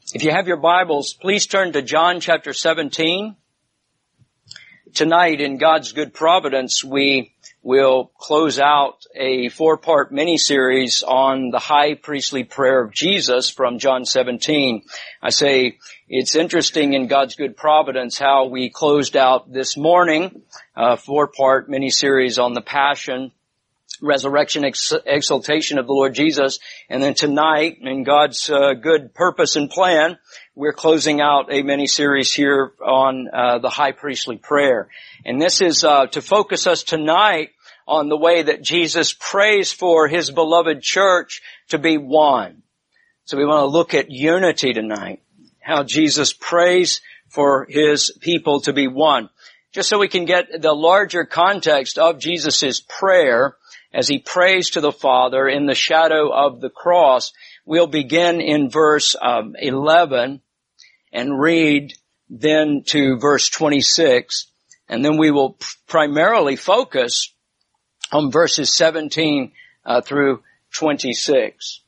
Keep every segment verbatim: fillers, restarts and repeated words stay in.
If you have your Bibles, please turn to John chapter seventeen. Tonight, in God's good providence, we will close out a four-part mini-series on the high priestly prayer of Jesus from John seventeen. I say it's interesting in God's good providence how we closed out this morning a four-part mini-series on the Passion, resurrection, ex- exaltation of the Lord Jesus. And then tonight, in God's uh, good purpose and plan, we're closing out a mini-series here on uh, the high priestly prayer. And this is uh, to focus us tonight on the way that Jesus prays for His beloved church to be one. So we want to look at unity tonight, how Jesus prays for His people to be one. Just so we can get the larger context of Jesus' prayer as He prays to the Father in the shadow of the cross, we'll begin in verse um, eleven and read then to verse twenty-six, and then we will primarily focus on verses seventeen uh, through twenty-six.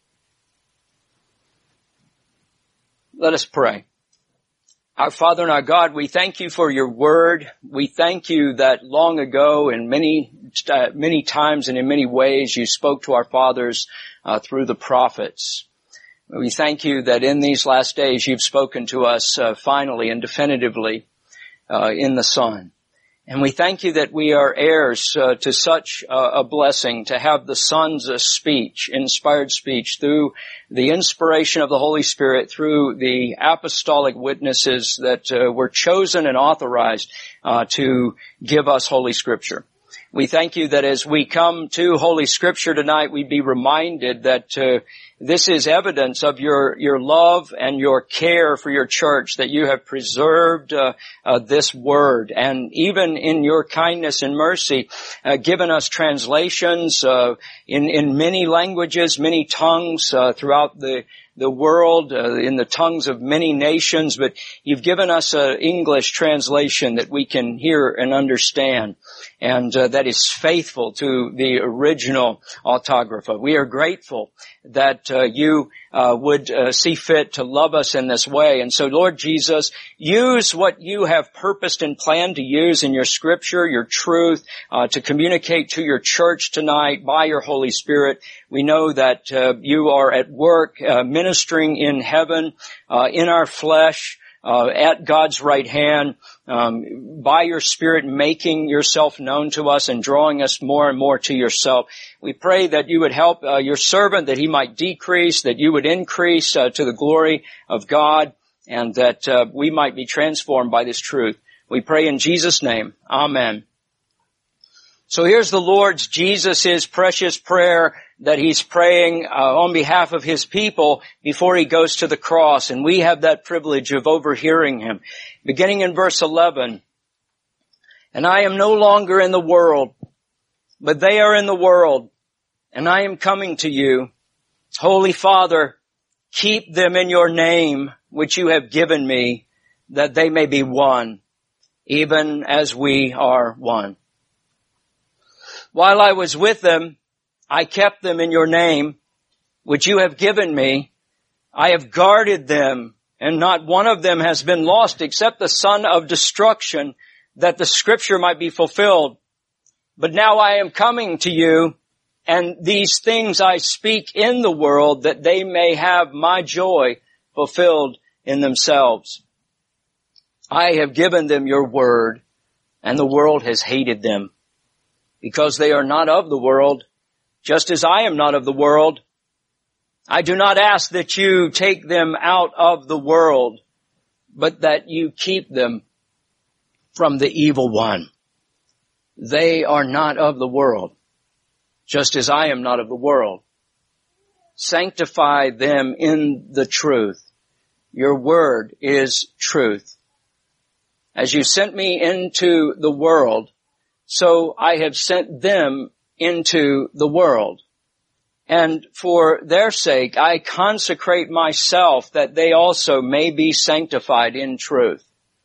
Let us pray. Our Father and our God, we thank You for Your word. We thank You that long ago and many, uh, many times and in many ways You spoke to our fathers uh, through the prophets. We thank You that in these last days You've spoken to us uh, finally and definitively uh, in the Son. And we thank You that we are heirs uh, to such uh, a blessing to have the Son's uh, speech, inspired speech, through the inspiration of the Holy Spirit, through the apostolic witnesses that uh, were chosen and authorized uh, to give us Holy Scripture. We thank You that as we come to Holy Scripture tonight, we be reminded that uh, this is evidence of your, your love and your care for your church, that You have preserved uh, uh, this word, and even in Your kindness and mercy, uh, given us translations uh, in, in many languages, many tongues uh, throughout the the world, uh, in the tongues of many nations, but You've given us an English translation that we can hear and understand, and uh, that is faithful to the original autographa. We are grateful that uh, You uh, would uh, see fit to love us in this way. And so, Lord Jesus, use what You have purposed and planned to use in Your Scripture, Your truth, uh, to communicate to Your church tonight by Your Holy Spirit. We know that uh, You are at work uh, ministering in heaven, uh, in our flesh, uh, at God's right hand, um, by Your Spirit making Yourself known to us and drawing us more and more to Yourself. We pray that You would help uh, Your servant, that he might decrease, that You would increase uh, to the glory of God, and that uh, we might be transformed by this truth. We pray in Jesus' name. Amen. So here's the Lord's, Jesus' precious prayer that He's praying uh, on behalf of His people before He goes to the cross. And we have that privilege of overhearing Him. Beginning in verse eleven, "And I am no longer in the world, but they are in the world, and I am coming to You. Holy Father, keep them in Your name, which You have given Me, that they may be one, even as we are one. While I was with them, I kept them in Your name, which You have given Me. I have guarded them, and not one of them has been lost except the son of destruction, that the Scripture might be fulfilled. But now I am coming to You, and these things I speak in the world, that they may have My joy fulfilled in themselves. I have given them Your word, and the world has hated them, because they are not of the world, just as I am not of the world. I do not ask that You take them out of the world, but that You keep them from the evil one. They are not of the world, just as I am not of the world. Sanctify them in the truth. Your word is truth. As You sent Me into the world, so I have sent them into the world. And for their sake, I consecrate Myself, that they also may be sanctified in truth.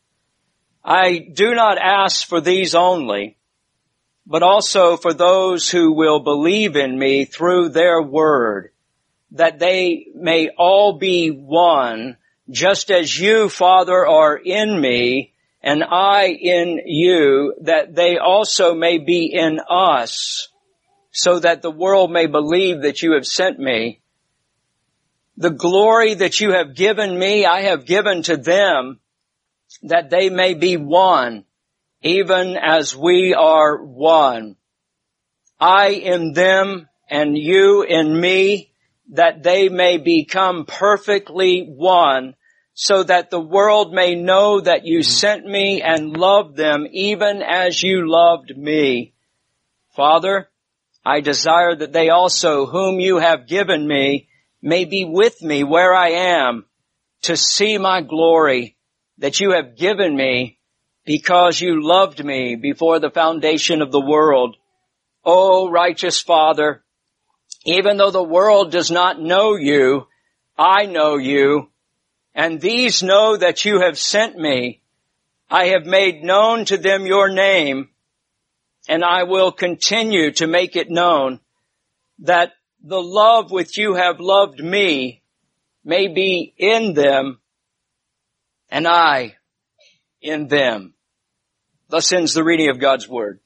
I do not ask for these only, but also for those who will believe in Me through their word, that they may all be one, just as you, Father, are in me, and I in you, that they also may be in us, so that the world may believe that you have sent me. The glory that you have given me, I have given to them, that they may be one, even as we are one. I in them, and you in me, that they may become perfectly one, so that the world may know that you sent me and loved them even as you loved me. Father, I desire that they also, whom you have given me, may be with me where I am, to see my glory that you have given me, because you loved me before the foundation of the world. O righteous Father, even though the world does not know you, I know you, and these know that you have sent me. I have made known to them your name, and I will continue to make it known, that the love which you have loved me may be in them, and I in them. Thus ends the reading of God's Word.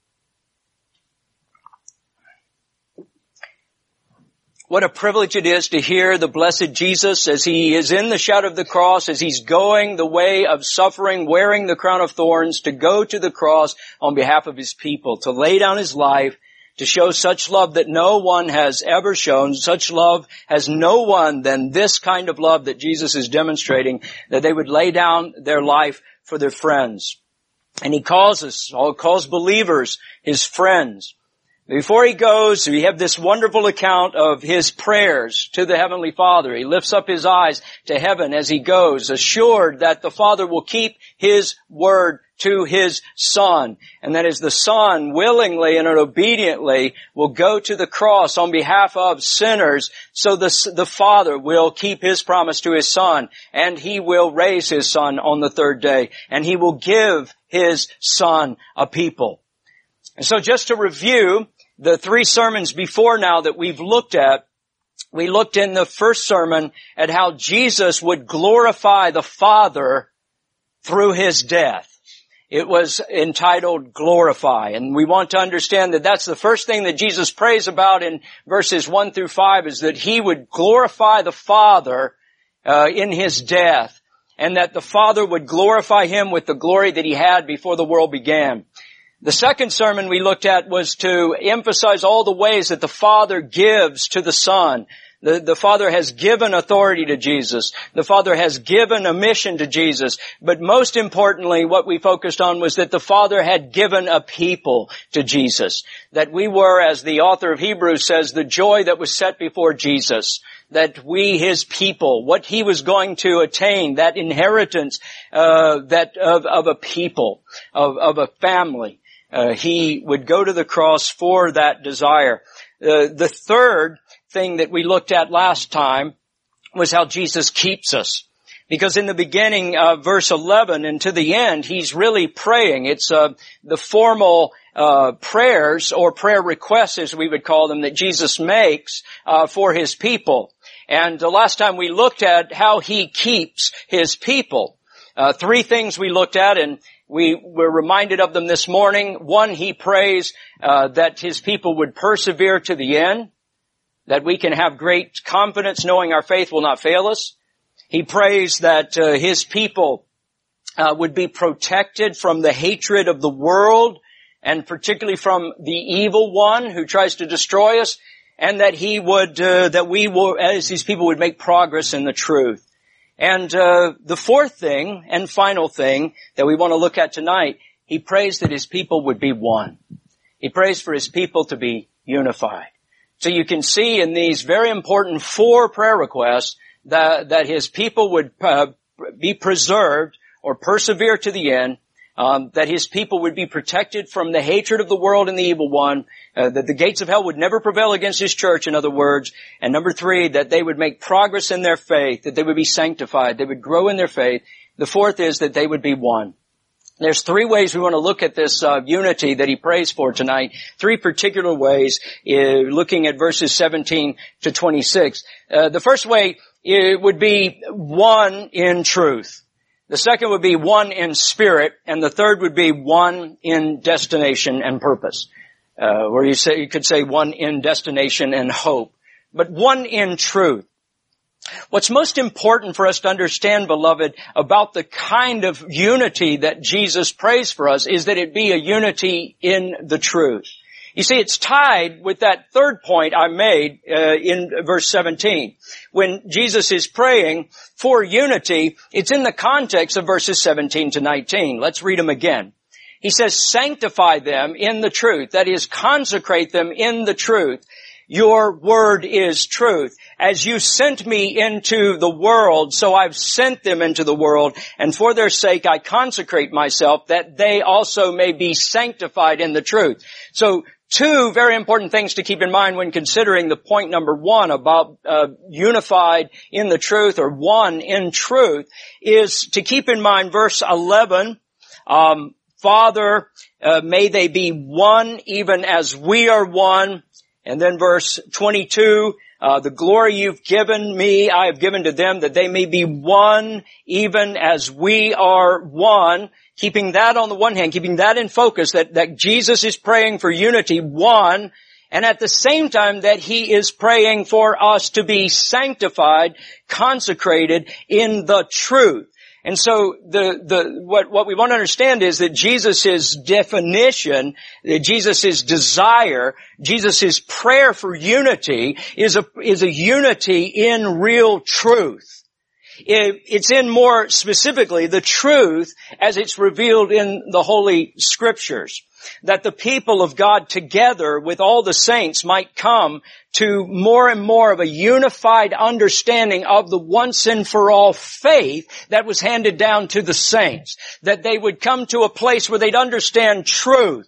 What a privilege it is to hear the blessed Jesus as he is in the shadow of the cross, as he's going the way of suffering, wearing the crown of thorns, to go to the cross on behalf of his people, to lay down his life, to show such love that no one has ever shown. Such love has no one than this kind of love that Jesus is demonstrating, that they would lay down their life for their friends. And he calls us, or calls believers, his friends. Before he goes, we have this wonderful account of his prayers to the Heavenly Father. He lifts up his eyes to heaven as he goes, assured that the Father will keep his word to his Son, and that as the Son willingly and obediently will go to the cross on behalf of sinners, so the, the Father will keep his promise to his Son, and he will raise his Son on the third day, and he will give his Son a people. And so just to review the three sermons before now that we've looked at, we looked in the first sermon at how Jesus would glorify the Father through his death. It was entitled Glorify, and we want to understand that that's the first thing that Jesus prays about in verses one through five, is that he would glorify the Father uh, in his death, and that the Father would glorify him with the glory that he had before the world began. The second sermon we looked at was to emphasize all the ways that the Father gives to the Son. The, the Father has given authority to Jesus. The Father has given a mission to Jesus. But most importantly, what we focused on was that the Father had given a people to Jesus. That we were, as the author of Hebrews says, the joy that was set before Jesus. That we, his people, what he was going to attain, that inheritance uh, that of, of a people, of, of a family. Uh, he would go to the cross for that desire. Uh, the third thing that we looked at last time was how Jesus keeps us. Because in the beginning of verse eleven and to the end, he's really praying. It's uh, the formal uh prayers or prayer requests, as we would call them, that Jesus makes uh for his people. And the last time we looked at how he keeps his people. Uh Three things we looked at, and we were reminded of them this morning. One, he prays uh, that his people would persevere to the end, that we can have great confidence knowing our faith will not fail us. He prays that uh, his people uh, would be protected from the hatred of the world, and particularly from the evil one who tries to destroy us, and that he would, uh, that we will, as these people, would make progress in the truth. And uh the fourth thing and final thing that we want to look at tonight, he prays that his people would be one. He prays for his people to be unified. So you can see in these very important four prayer requests that, that his people would uh, be preserved or persevere to the end, um, that his people would be protected from the hatred of the world and the evil one, uh, that the gates of hell would never prevail against his church, in other words. And number three, that they would make progress in their faith, that they would be sanctified, they would grow in their faith. The fourth is that they would be one. There's three ways we want to look at this uh, unity that he prays for tonight. Three particular ways, uh, looking at verses seventeen to twenty-six. Uh, the first way it would be one in truth. The second would be one in spirit, and the third would be one in destination and purpose. Uh, or you say, you could say one in destination and hope. But one in truth. What's most important for us to understand, beloved, about the kind of unity that Jesus prays for us is that it be a unity in the truth. You see, it's tied with that third point I made uh, in verse seventeen. When Jesus is praying for unity, it's in the context of verses seventeen to nineteen. Let's read them again. He says, sanctify them in the truth. That is, consecrate them in the truth. Your word is truth. As you sent me into the world, so I've sent them into the world, and for their sake I consecrate myself, that they also may be sanctified in the truth. So, two very important things to keep in mind when considering the point number one about uh, unified in the truth, or one in truth, is to keep in mind verse eleven, um, Father, uh, may they be one even as we are one. And then verse twenty-two, uh, the glory you've given me, I have given to them, that they may be one even as we are one. Keeping that on the one hand, keeping that in focus, that, that Jesus is praying for unity, one, and at the same time that He is praying for us to be sanctified, consecrated in the truth. And so the, the, what, what we want to understand is that Jesus' definition, that Jesus' desire, Jesus' prayer for unity is a, is a unity in real truth. It, it's in more specifically the truth as it's revealed in the Holy Scriptures. That the people of God together with all the saints might come to more and more of a unified understanding of the once and for all faith that was handed down to the saints. That they would come to a place where they'd understand truth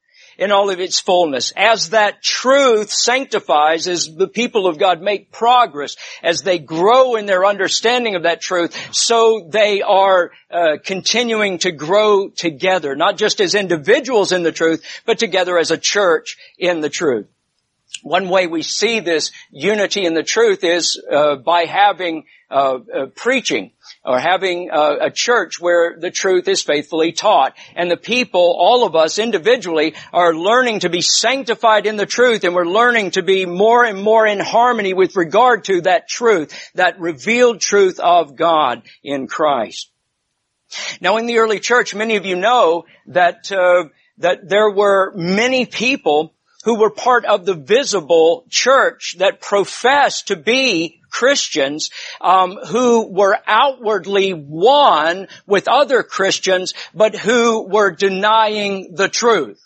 in all of its fullness. As that truth sanctifies, as the people of God make progress, as they grow in their understanding of that truth, so they are uh, continuing to grow together, not just as individuals in the truth, but together as a church in the truth. One way we see this unity in the truth is uh, by having uh, uh, preaching, or having uh, a church where the truth is faithfully taught. And the people, all of us individually, are learning to be sanctified in the truth, and we're learning to be more and more in harmony with regard to that truth, that revealed truth of God in Christ. Now, in the early church, many of you know that uh, that there were many people who were part of the visible church that professed to be Christians, um, who were outwardly one with other Christians, but who were denying the truth.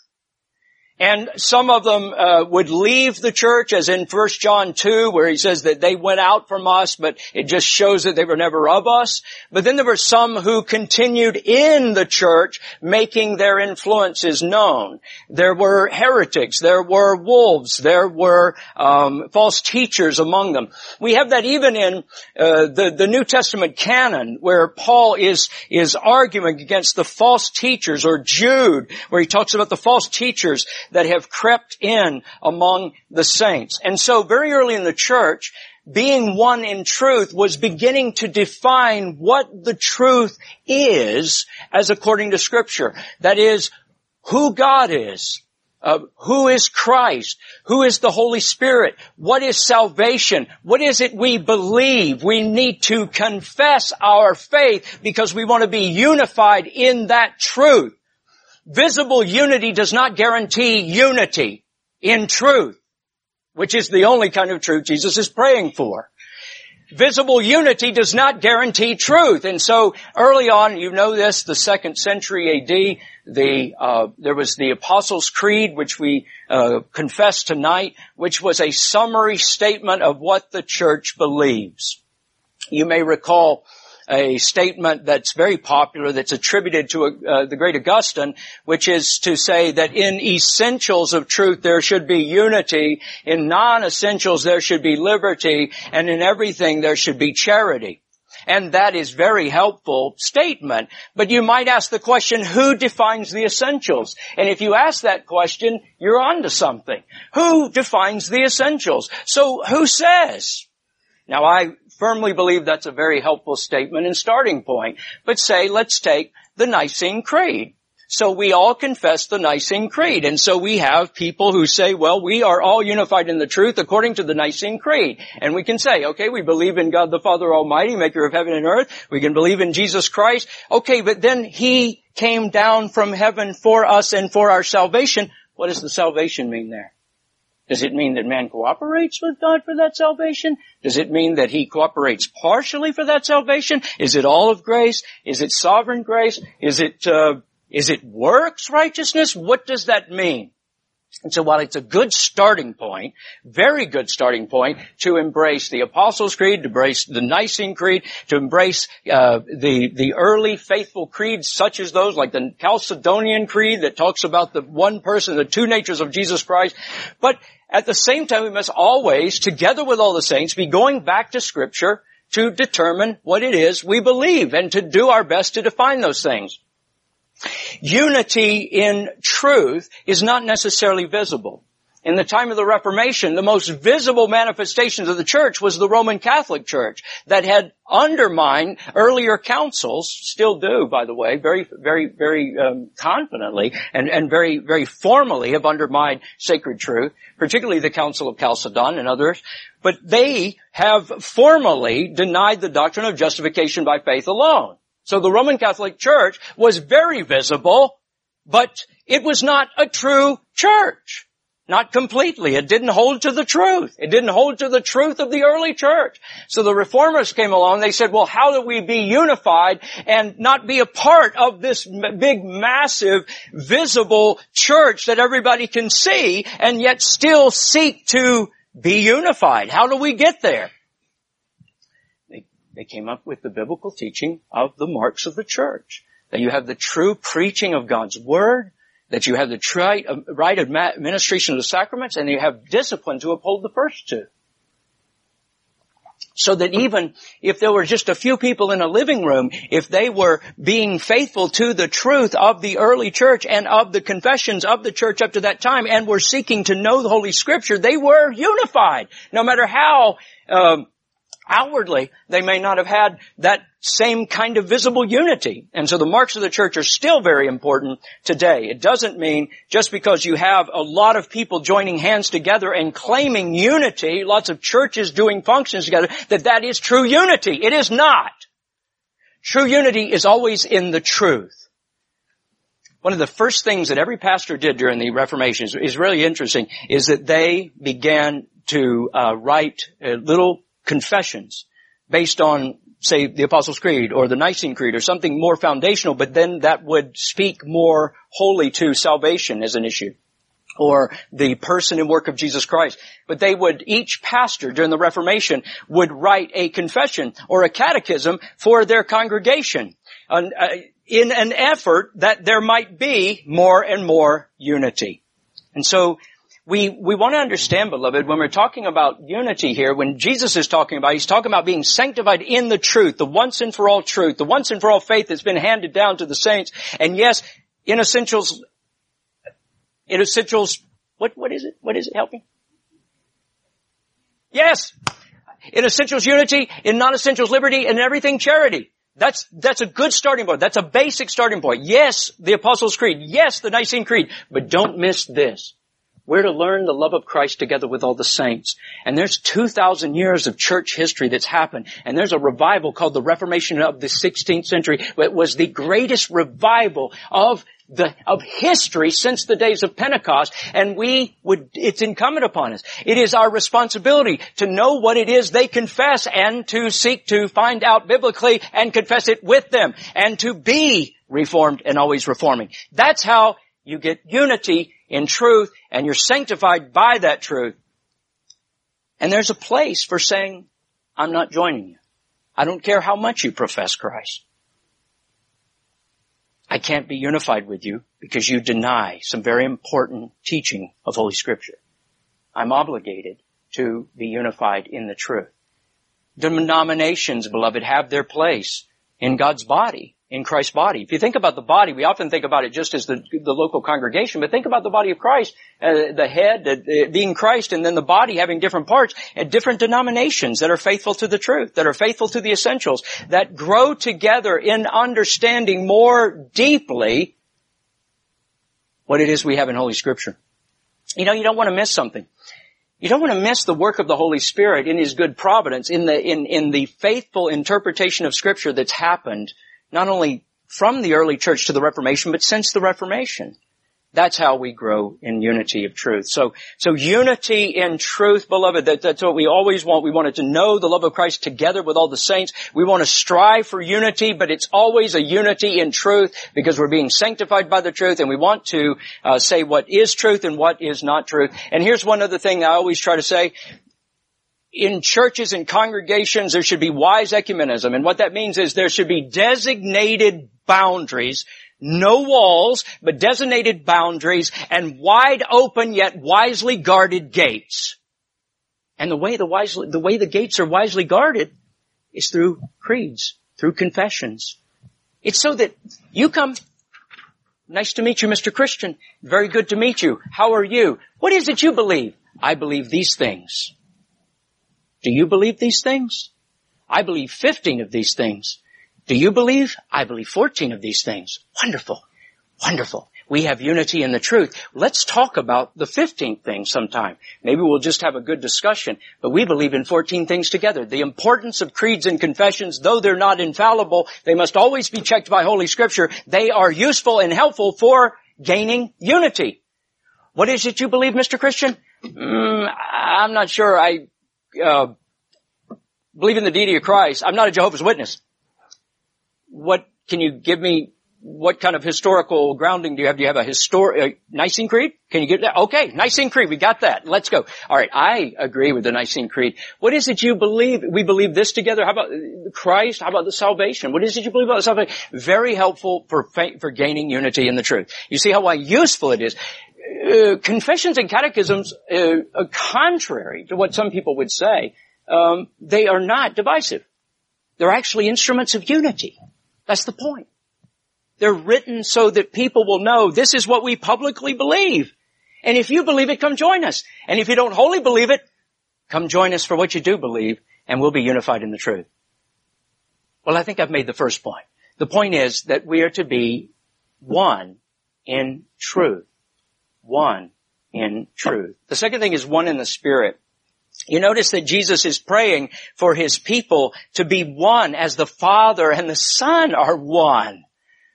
And some of them uh, would leave the church, as in First John two, where he says that they went out from us, but it just shows that they were never of us. But then there were some who continued in the church, making their influences known. There were heretics, there were wolves, there were um, false teachers among them. We have that even in uh, the, the New Testament canon, where Paul is, is arguing against the false teachers, or Jude, where he talks about the false teachers that have crept in among the saints. And so very early in the church, being one in truth was beginning to define what the truth is as according to Scripture. That is, who God is, uh, who is Christ, who is the Holy Spirit, what is salvation, what is it we believe. We need to confess our faith because we want to be unified in that truth. Visible unity does not guarantee unity in truth, which is the only kind of truth Jesus is praying for. Visible unity does not guarantee truth. And so early on, you know this, the second century A D, the, uh, there was the Apostles' Creed, which we, uh, confess tonight, which was a summary statement of what the church believes. You may recall a statement that's very popular, that's attributed to uh, the great Augustine, which is to say that in essentials of truth there should be unity, in non-essentials there should be liberty, and in everything there should be charity. And that is very helpful statement. But you might ask the question, who defines the essentials? And if you ask that question, you're onto something. Who defines the essentials? So who says? Now I firmly believe that's a very helpful statement and starting point. But say, let's take the Nicene Creed. So we all confess the Nicene Creed. And so we have people who say, well, we are all unified in the truth according to the Nicene Creed. And we can say, okay, we believe in God the Father Almighty, maker of heaven and earth. We can believe in Jesus Christ. Okay, but then He came down from heaven for us and for our salvation. What does the salvation mean there? Does it mean that man cooperates with God for that salvation? Does it mean that he cooperates partially for that salvation? Is it all of grace? Is it sovereign grace? Is it, uh, is it works righteousness? What does that mean? And so while it's a good starting point, very good starting point to embrace the Apostles' Creed, to embrace the Nicene Creed, to embrace uh, the the early faithful creeds such as those, like the Chalcedonian Creed that talks about the one person, the two natures of Jesus Christ. But at the same time, we must always, together with all the saints, be going back to Scripture to determine what it is we believe and to do our best to define those things. Unity in truth is not necessarily visible. In the time of the Reformation, the most visible manifestations of the church was the Roman Catholic Church that had undermined earlier councils, still do, by the way, very, very, very um, confidently and, and very, very formally have undermined sacred truth, particularly the Council of Chalcedon and others. But they have formally denied the doctrine of justification by faith alone. So the Roman Catholic Church was very visible, but it was not a true church. Not completely. It didn't hold to the truth. It didn't hold to the truth of the early church. So the Reformers came along. They said, well, how do we be unified and not be a part of this big, massive, visible church that everybody can see and yet still seek to be unified? How do we get there? They came up with the biblical teaching of the marks of the church. That you have the true preaching of God's Word, that you have the right, right administration of the sacraments, and you have discipline to uphold the first two. So that even if there were just a few people in a living room, if they were being faithful to the truth of the early church and of the confessions of the church up to that time and were seeking to know the Holy Scripture, they were unified. No matter how um outwardly, they may not have had that same kind of visible unity. And so the marks of the church are still very important today. It doesn't mean just because you have a lot of people joining hands together and claiming unity, lots of churches doing functions together, that that is true unity. It is not. True unity is always in the truth. One of the first things that every pastor did during the Reformation is, is really interesting, is that they began to uh, write uh, little confessions based on, say, the Apostles' Creed or the Nicene Creed or something more foundational, but then that would speak more wholly to salvation as an issue or the person and work of Jesus Christ. But they would, each pastor during the Reformation would write a confession or a catechism for their congregation uh, in an effort that there might be more and more unity. And so We, we want to understand, beloved, when we're talking about unity here, when Jesus is talking about, he's talking about being sanctified in the truth, the once and for all truth, the once and for all faith that's been handed down to the saints. And yes, in essentials, in essentials, what, what is it? What is it? Help me. Yes. In essentials, unity. In non-essentials, liberty. In everything, charity. That's, that's a good starting point. That's a basic starting point. Yes, the Apostles' Creed. Yes, the Nicene Creed. But don't miss this. We're to learn the love of Christ together with all the saints. And there's two thousand years of church history that's happened. And there's a revival called the Reformation of the sixteenth century. It was the greatest revival of the, of history since the days of Pentecost. And we would, it's incumbent upon us. It is our responsibility to know what it is they confess and to seek to find out biblically and confess it with them and to be reformed and always reforming. That's how you get unity in truth, and you're sanctified by that truth. And there's a place for saying, I'm not joining you. I don't care how much you profess Christ. I can't be unified with you because you deny some very important teaching of Holy Scripture. I'm obligated to be unified in the truth. Denominations, beloved, have their place in God's body, in Christ's body. If you think about the body, we often think about it just as the, the local congregation, but think about the body of Christ, uh, the head uh, being Christ, and then the body having different parts and different denominations that are faithful to the truth, that are faithful to the essentials, that grow together in understanding more deeply what it is we have in Holy Scripture. You know, you don't want to miss something. You don't want to miss the work of the Holy Spirit in His good providence, in the, in, in the faithful interpretation of Scripture that's happened, not only from the early church to the Reformation, but since the Reformation. That's how we grow in unity of truth. So, so unity in truth, beloved, that, that's what we always want. We wanted to know the love of Christ together with all the saints. We want to strive for unity, but it's always a unity in truth because we're being sanctified by the truth, and we want to uh, say what is truth and what is not truth. And here's one other thing I always try to say. In churches and congregations, there should be wise ecumenism. And what that means is there should be designated boundaries, no walls, but designated boundaries and wide open yet wisely guarded gates. And the way the wisely, the way the gates are wisely guarded is through creeds, through confessions. It's so that you come, nice to meet you, Mister Christian. Very good to meet you. How are you? What is it you believe? I believe these things. Do you believe these things? I believe fifteen of these things. Do you believe? I believe fourteen of these things. Wonderful. Wonderful. We have unity in the truth. Let's talk about the fifteenth thing sometime. Maybe we'll just have a good discussion, but we believe in fourteen things together. The importance of creeds and confessions, though they're not infallible, they must always be checked by Holy Scripture. They are useful and helpful for gaining unity. What is it you believe, Mister Christian? Mm, I'm not sure. I uh, believe in the deity of Christ. I'm not a Jehovah's Witness. What, can you give me, what kind of historical grounding do you have? Do you have a historic, uh, Nicene Creed? Can you get that? Okay, Nicene Creed, we got that. Let's go. Alright, I agree with the Nicene Creed. What is it you believe? We believe this together. How about Christ? How about the salvation? What is it you believe about the salvation? Very helpful for, for gaining unity in the truth. You see how why useful it is. Uh, confessions and catechisms, uh, are contrary to what some people would say, um, they are not divisive. They're actually instruments of unity. That's the point. They're written so that people will know this is what we publicly believe. And if you believe it, come join us. And if you don't wholly believe it, come join us for what you do believe, and we'll be unified in the truth. Well, I think I've made the first point. The point is that we are to be one in truth. One in truth. The second thing is one in the Spirit. You notice that Jesus is praying for His people to be one as the Father and the Son are one.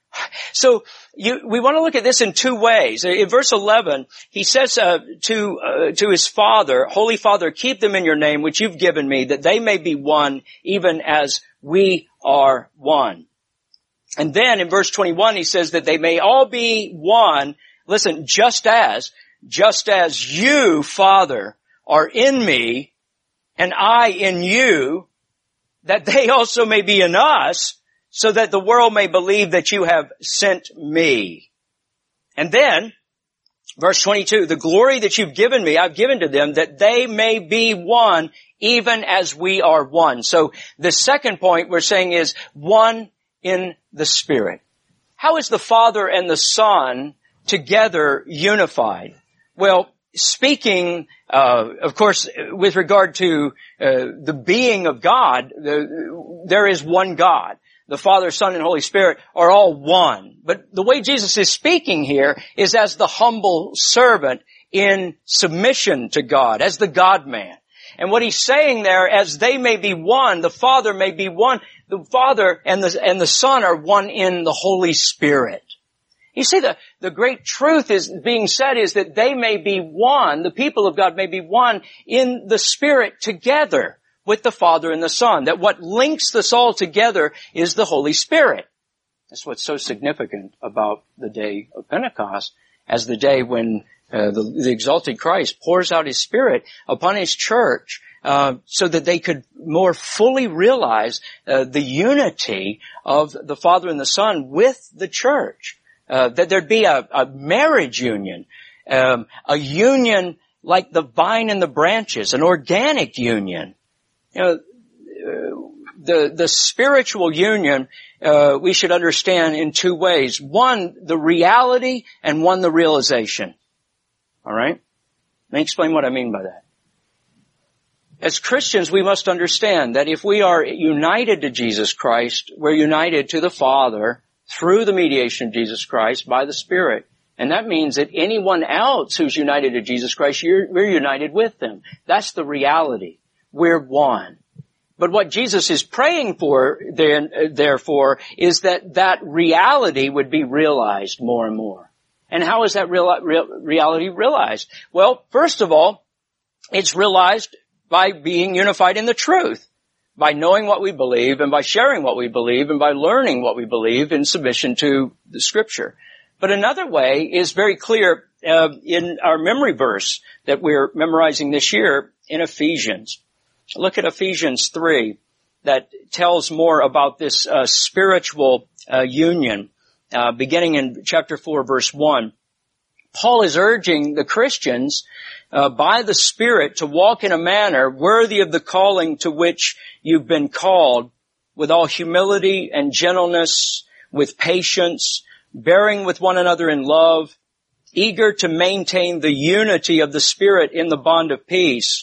So you, we want to look at this in two ways. In verse eleven, He says uh, to uh, to His Father, Holy Father, keep them in your name, which you've given me, that they may be one, even as we are one. And then in verse twenty-one, He says that they may all be one. Listen, just as, just as you, Father, are in me, and I in you, that they also may be in us, so that the world may believe that you have sent me. And then, verse twenty-two, the glory that you've given me, I've given to them, that they may be one, even as we are one. So the second point we're saying is one in the Spirit. How is the Father and the Son together unified? Well, speaking, uh, of course, with regard to uh, the being of God, the, there is one God. The Father, Son, and Holy Spirit are all one. But the way Jesus is speaking here is as the humble servant in submission to God, as the God-man. And what He's saying there, as they may be one, the Father may be one, the Father and the, and the Son are one in the Holy Spirit. You see, the, the great truth is being said is that they may be one, the people of God may be one in the Spirit together with the Father and the Son. That what links us all together is the Holy Spirit. That's what's so significant about the day of Pentecost, as the day when uh, the, the exalted Christ pours out His Spirit upon His church, uh, so that they could more fully realize uh, the unity of the Father and the Son with the church. Uh, that there'd be a, a marriage union, um, a union like the vine and the branches, an organic union. You know, uh, the the spiritual union uh, we should understand in two ways. One, the reality, and one, the realization. All right? Let me explain what I mean by that. As Christians, we must understand that if we are united to Jesus Christ, we're united to the Father through the mediation of Jesus Christ by the Spirit. And that means that anyone else who's united to Jesus Christ, you're, we're united with them. That's the reality. We're one. But what Jesus is praying for, then, therefore, is that that reality would be realized more and more. And how is that real, real, reality realized? Well, first of all, it's realized by being unified in the truth, by knowing what we believe and by sharing what we believe and by learning what we believe in submission to the Scripture. But another way is very clear uh, in our memory verse that we're memorizing this year in Ephesians. Look at Ephesians three that tells more about this uh, spiritual uh, union, uh, beginning in chapter four, verse one. Paul is urging the Christians uh, by the Spirit to walk in a manner worthy of the calling to which you've been called, with all humility and gentleness, with patience, bearing with one another in love, eager to maintain the unity of the Spirit in the bond of peace.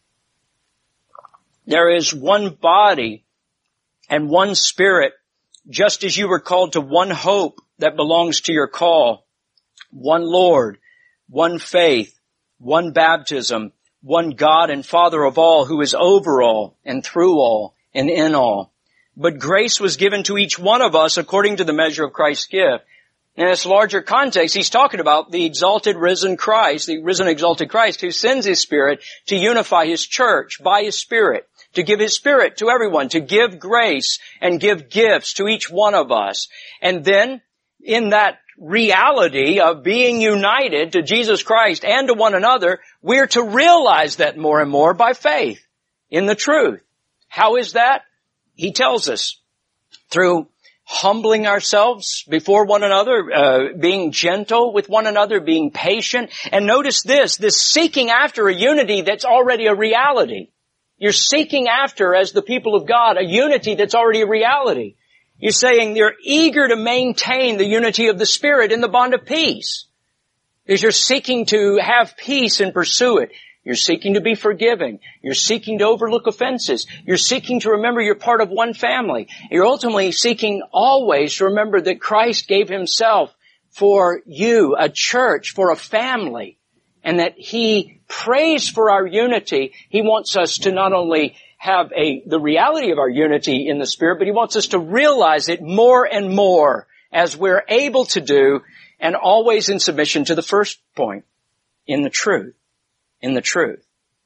There is one body and one Spirit, just as you were called to one hope that belongs to your call, one Lord, one faith, one baptism, one God and Father of all, who is over all and through all and in all. But grace was given to each one of us according to the measure of Christ's gift. In this larger context, he's talking about the exalted risen Christ, the risen exalted Christ, who sends His Spirit to unify His church by His Spirit, to give His Spirit to everyone, to give grace and give gifts to each one of us. And then, in that reality of being united to Jesus Christ and to one another, we're to realize that more and more by faith in the truth. How is that? He tells us through humbling ourselves before one another, uh, being gentle with one another, being patient. And notice this, this seeking after a unity that's already a reality. You're seeking after, as the people of God, a unity that's already a reality. You're saying you're eager to maintain the unity of the Spirit in the bond of peace. Because you're seeking to have peace and pursue it. You're seeking to be forgiving. You're seeking to overlook offenses. You're seeking to remember you're part of one family. You're ultimately seeking always to remember that Christ gave Himself for you, a church, for a family, and that He prays for our unity. He wants us to not only have a the reality of our unity in the Spirit, but He wants us to realize it more and more as we're able to do, and always in submission to the first point, in the truth. In the truth.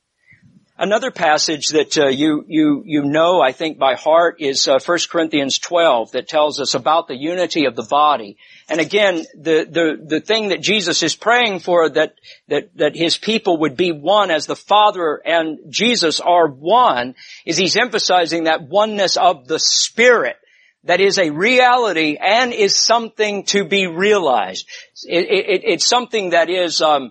Another passage that uh, you you you know, I think, by heart is uh, First Corinthians twelve that tells us about the unity of the body. And again, the the the thing that Jesus is praying for, that that that His people would be one as the Father and Jesus are one, is He's emphasizing that oneness of the Spirit. That is a reality and is something to be realized. It, it, it's something that is um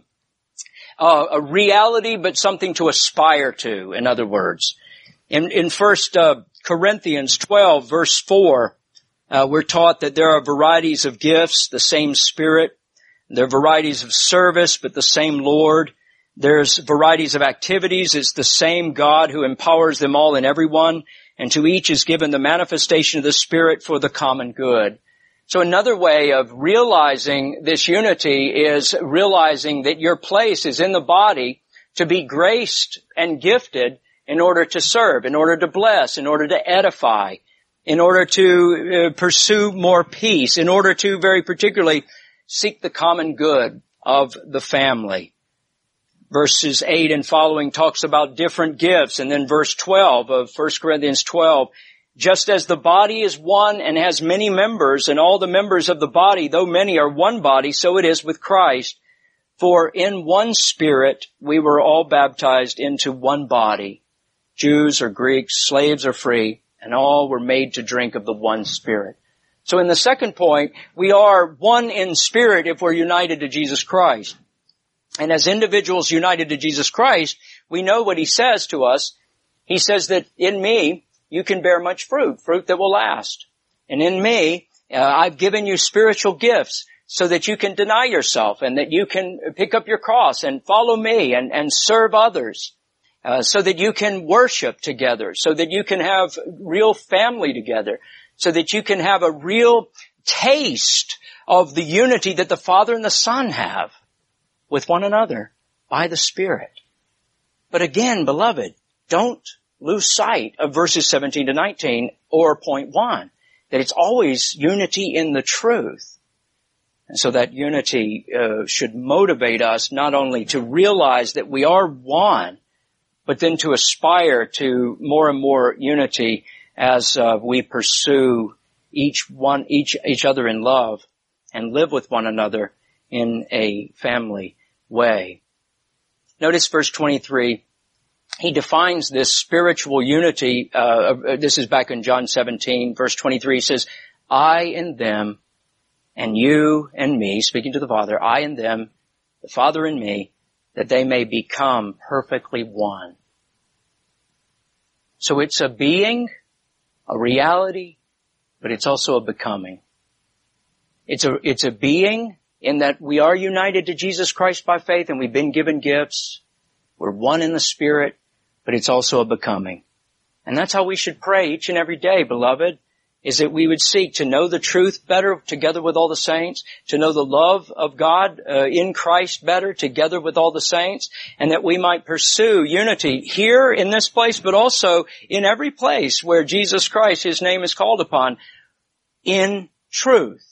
Uh, a reality, but something to aspire to, in other words. In, in First uh, Corinthians twelve, verse four, uh, we're taught that there are varieties of gifts, the same Spirit. There are varieties of service, but the same Lord. There's varieties of activities. It's the same God who empowers them all in everyone. And to each is given the manifestation of the Spirit for the common good. So another way of realizing this unity is realizing that your place is in the body to be graced and gifted in order to serve, in order to bless, in order to edify, in order to uh, pursue more peace, in order to very particularly seek the common good of the family. Verses eight and following talks about different gifts, and then verse twelve of First Corinthians twelve, just as the body is one and has many members, and all the members of the body, though many, are one body, so it is with Christ. For in one Spirit we were all baptized into one body, Jews or Greeks, slaves or free, and all were made to drink of the one Spirit. So in the second point, we are one in spirit if we're united to Jesus Christ. And as individuals united to Jesus Christ, we know what He says to us. He says that in me, you can bear much fruit, fruit that will last. and in me, uh, I've given you spiritual gifts so that you can deny yourself and that you can pick up your cross and follow me and, and serve others, uh, so that you can worship together, so that you can have real family together, so that you can have a real taste of the unity that the Father and the Son have with one another by the Spirit. But again, beloved, don't lose sight of verses seventeen to nineteen or point one, that it's always unity in the truth. And so that unity uh, should motivate us not only to realize that we are one, but then to aspire to more and more unity as uh, we pursue each one, each, each other in love and live with one another in a family way. Notice verse twenty-three. He defines this spiritual unity. Uh, this is back in John seventeen, verse twenty-three. He says, I and them, and you and me, speaking to the Father, I and them, the Father and me, that they may become perfectly one. So it's a being, a reality, but it's also a becoming. It's a, it's a being in that we are united to Jesus Christ by faith and we've been given gifts. We're one in the Spirit, but it's also a becoming. And that's how we should pray each and every day, beloved, is that we would seek to know the truth better together with all the saints, to know the love of God uh, in Christ better together with all the saints, and that we might pursue unity here in this place, but also in every place where Jesus Christ, His name is called upon, in truth,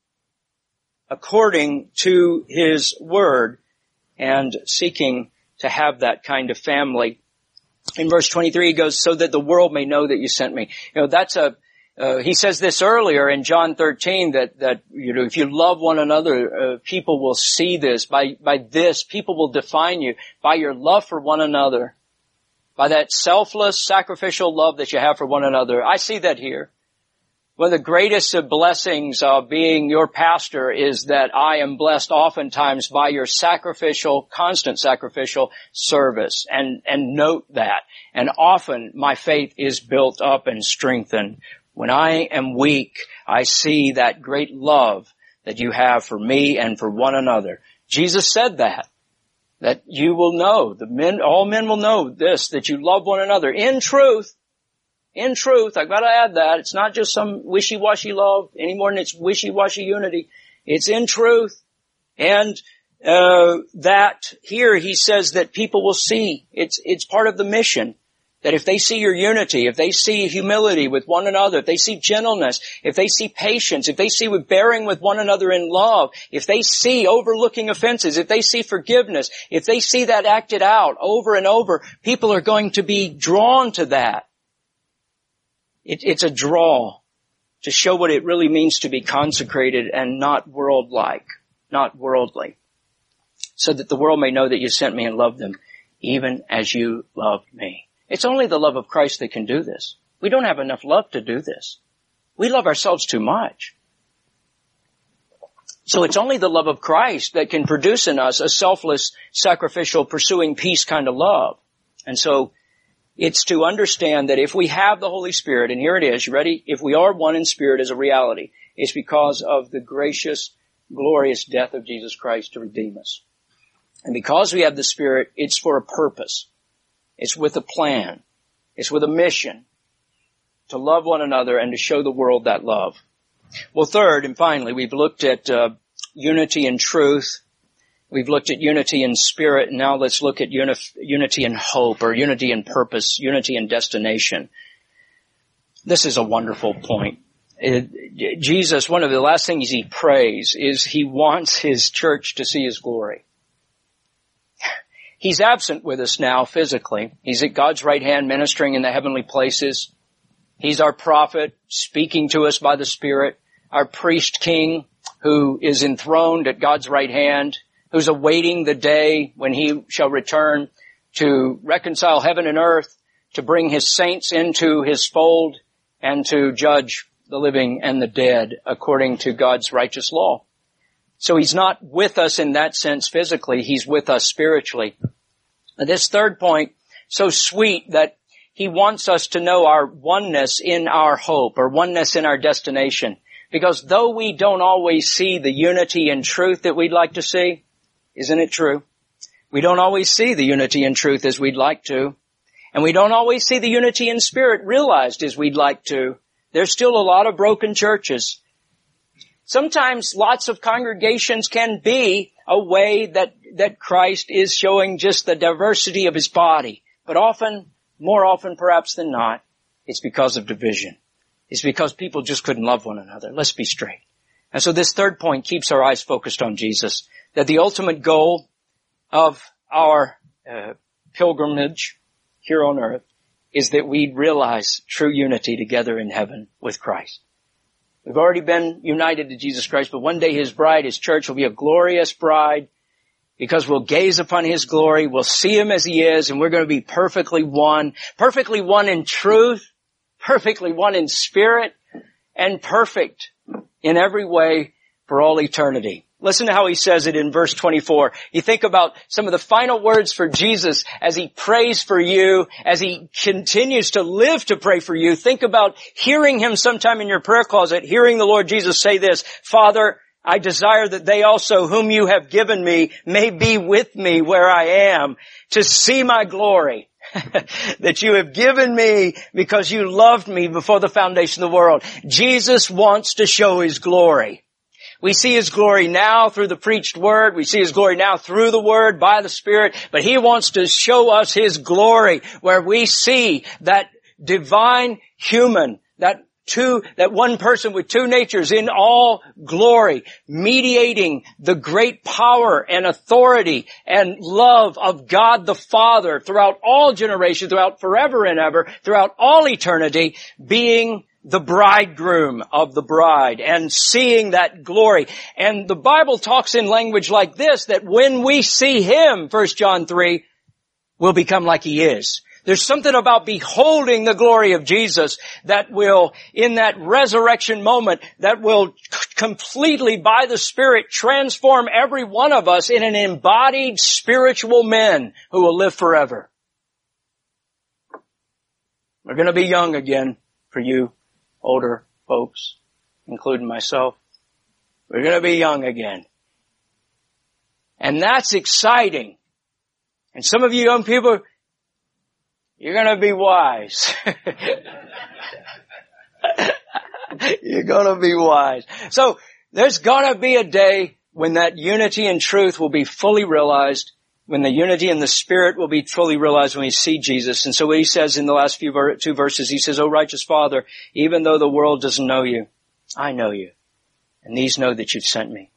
according to His Word, and seeking to have that kind of family. In verse twenty-three, he goes, so that the world may know that you sent me. You know, that's a, uh, he says this earlier in John thirteen, that, that, you know, if you love one another, uh, people will see this. By, by this, people will define you by your love for one another, by that selfless, sacrificial love that you have for one another. I see that here. One of the greatest of blessings of being your pastor is that I am blessed oftentimes by your sacrificial, constant sacrificial service. And, and note that. And often my faith is built up and strengthened. When I am weak, I see that great love that you have for me and for one another. Jesus said that, that you will know, the men, all men will know this, that you love one another in truth. In truth, I've got to add that. It's not just some wishy-washy love any more than it's wishy-washy unity. It's in truth. And uh that here he says that people will see. It's it's part of the mission. That if they see your unity, if they see humility with one another, if they see gentleness, if they see patience, if they see with bearing with one another in love, if they see overlooking offenses, if they see forgiveness, if they see that acted out over and over, people are going to be drawn to that. It, it's a draw to show what it really means to be consecrated and not world-like, not worldly, so that the world may know that you sent me and loved them, even as you loved me. It's only the love of Christ that can do this. We don't have enough love to do this. We love ourselves too much. So it's only the love of Christ that can produce in us a selfless, sacrificial, pursuing peace kind of love. And so it's to understand that if we have the Holy Spirit, and here it is, you ready? If we are one in spirit as a reality, it's because of the gracious, glorious death of Jesus Christ to redeem us. And because we have the Spirit, it's for a purpose. It's with a plan. It's with a mission to love one another and to show the world that love. Well, third and finally, we've looked at uh, unity in truth. We've looked at unity in spirit, and now let's look at uni- unity in hope, or unity in purpose, unity in destination. This is a wonderful point. It, Jesus, one of the last things he prays is he wants his church to see his glory. He's absent with us now physically. He's at God's right hand ministering in the heavenly places. He's our prophet speaking to us by the Spirit, our priest king who is enthroned at God's right hand, who's awaiting the day when he shall return to reconcile heaven and earth, to bring his saints into his fold, and to judge the living and the dead according to God's righteous law. So he's not with us in that sense physically, he's with us spiritually. And this third point, so sweet that He wants us to know our oneness in our hope, or oneness in our destination. Because though we don't always see the unity and truth that we'd like to see, isn't it true? We don't always see the unity and truth as we'd like to. And we don't always see the unity in spirit realized as we'd like to. There's still a lot of broken churches. Sometimes lots of congregations can be a way that, that Christ is showing just the diversity of His body. But often, more often perhaps than not, it's because of division. It's because people just couldn't love one another. Let's be straight. And so this third point keeps our eyes focused on Jesus. That the ultimate goal of our uh, pilgrimage here on earth is that we realize true unity together in heaven with Christ. We've already been united to Jesus Christ, but one day His bride, His church, will be a glorious bride because we'll gaze upon His glory, we'll see Him as He is, and we're going to be perfectly one, perfectly one in truth, perfectly one in spirit, and perfect in every way for all eternity. Listen to how He says it in verse twenty-four. You think about some of the final words for Jesus as He prays for you, as He continues to live to pray for you. Think about hearing Him sometime in your prayer closet, hearing the Lord Jesus say this, Father, I desire that they also whom you have given me may be with me where I am to see my glory that you have given me because you loved me before the foundation of the world. Jesus wants to show His glory. We see His glory now through the preached word. We see His glory now through the word by the Spirit. But He wants to show us His glory where we see that divine human, that two, that one person with two natures in all glory, mediating the great power and authority and love of God the Father throughout all generations, throughout forever and ever, throughout all eternity, being the bridegroom of the bride and seeing that glory. And the Bible talks in language like this, that when we see Him, First John three, we'll become like He is. There's something about beholding the glory of Jesus that will, in that resurrection moment, that will completely, by the Spirit, transform every one of us in an embodied spiritual men who will live forever. We're going to be young again for you older folks, including myself. We're going to be young again. And that's exciting. And some of you young people, you're going to be wise. You're going to be wise. So there's going to be a day when that unity and truth will be fully realized, when the unity and the Spirit will be fully realized when we see Jesus. And so what He says in the last few ver- two verses, He says, O righteous Father, even though the world doesn't know you, I know you. And these know that you've sent me.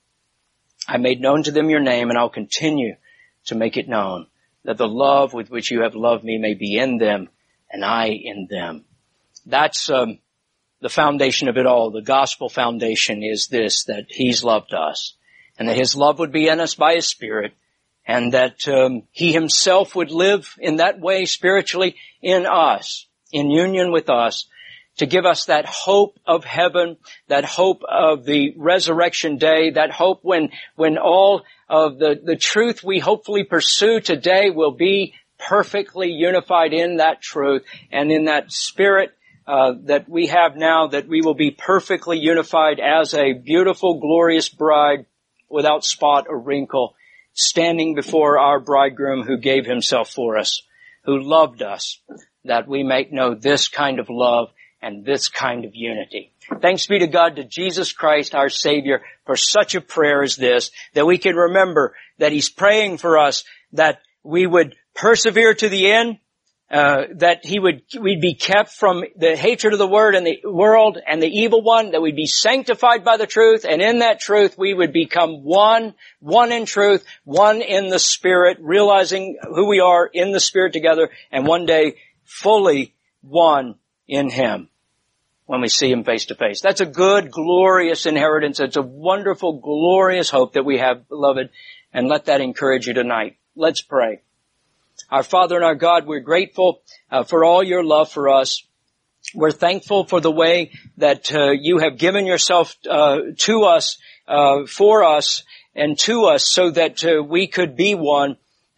I made known to them your name, and I'll continue to make it known, that the love with which you have loved me may be in them, and I in them. That's um, the foundation of it all. The gospel foundation is this, that He's loved us, and that His love would be in us by His Spirit, and that um, He Himself would live in that way spiritually in us, in union with us, to give us that hope of heaven, that hope of the resurrection day, that hope when when all of the, the truth we hopefully pursue today will be perfectly unified in that truth and in that Spirit uh, that we have now, that we will be perfectly unified as a beautiful, glorious bride without spot or wrinkle, standing before our bridegroom who gave Himself for us, who loved us, that we might know this kind of love and this kind of unity. Thanks be to God, to Jesus Christ, our Savior, for such a prayer as this, that we can remember that He's praying for us, that we would persevere to the end, uh, that He would, we'd be kept from the hatred of the word and the world and the evil one, that we'd be sanctified by the truth, and in that truth we would become one, one in truth, one in the Spirit, realizing who we are in the Spirit together, and one day fully one in Him when we see Him face to face. That's a good, glorious inheritance. It's a wonderful, glorious hope that we have, beloved, and let that encourage you tonight. Let's pray. Our Father and our God, we're grateful uh, for all your love for us. We're thankful for the way that uh, you have given yourself uh, to us, uh, for us, and to us so that uh, we could be one.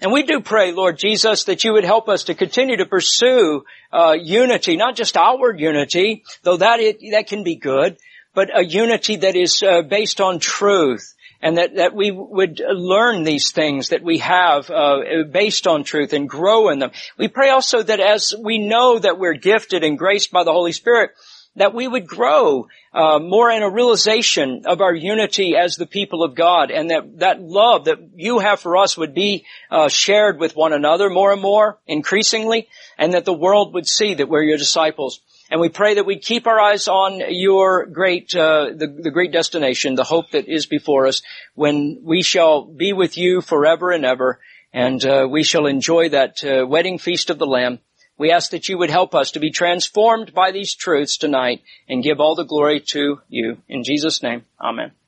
And we do pray, Lord Jesus, that you would help us to continue to pursue uh, unity, not just outward unity, though that it, that can be good, but a unity that is uh, based on truth, and that, that we would learn these things that we have uh, based on truth and grow in them. We pray also that as we know that we're gifted and graced by the Holy Spirit, that we would grow uh, more in a realization of our unity as the people of God, and that that love that you have for us would be uh, shared with one another more and more, increasingly, and that the world would see that we're your disciples. And we pray that we keep our eyes on your great, uh, the, the great destination, the hope that is before us, when we shall be with you forever and ever, and uh, we shall enjoy that uh, wedding feast of the Lamb. We ask that you would help us to be transformed by these truths tonight and give all the glory to you. In Jesus' name, amen.